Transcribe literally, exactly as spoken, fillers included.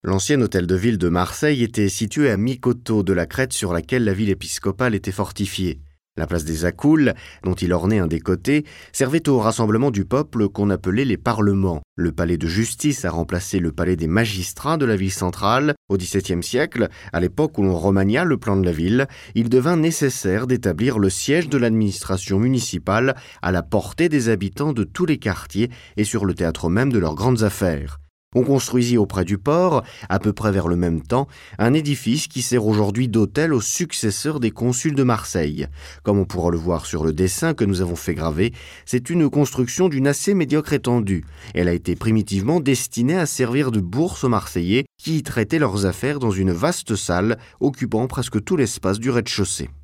L'ancien hôtel de ville de Marseille était situé à mi-coteau de la crête sur laquelle la ville épiscopale était fortifiée. La place des Accoules, dont il ornait un des côtés, servait au rassemblement du peuple qu'on appelait les parlements. Le palais de justice a remplacé le palais des magistrats de la ville centrale. Au dix-septième siècle, à l'époque où l'on remania le plan de la ville, il devint nécessaire d'établir le siège de l'administration municipale à la portée des habitants de tous les quartiers et sur le théâtre même de leurs grandes affaires. On construisit auprès du port, à peu près vers le même temps, un édifice qui sert aujourd'hui d'hôtel aux successeurs des consuls de Marseille. Comme on pourra le voir sur le dessin que nous avons fait graver, c'est une construction d'une assez médiocre étendue. Elle a été primitivement destinée à servir de bourse aux Marseillais qui y traitaient leurs affaires dans une vaste salle occupant presque tout l'espace du rez-de-chaussée.